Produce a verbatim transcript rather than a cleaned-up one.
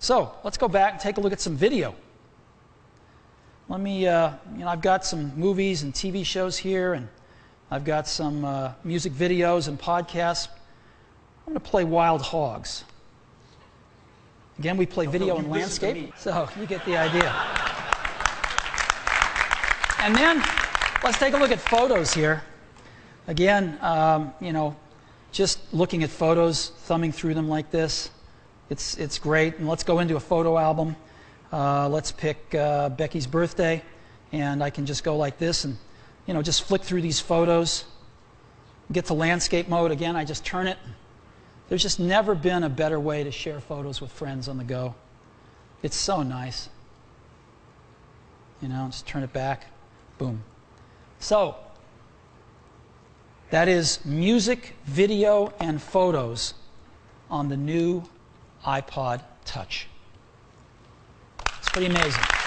So let's go back and take a look at some video. Let me, uh, you know, I've got some movies and T V shows here, and I've got some uh, music videos and podcasts. I'm going to play Wild Hogs. Again, we play video and landscape, so you get the idea. And then let's take a look at photos here. Again, um, you know, just looking at photos, thumbing through them like this, it's, it's great. And let's go into a photo album. Uh, let's pick uh, Becky's birthday, and I can just go like this and, you know, just flick through these photos. Get to landscape mode. Again, I just turn it. There's just never been a better way to share photos with friends on the go. It's so nice. You know, just turn it back. Boom. So, that is music, video, and photos on the new iPod Touch. It's pretty amazing.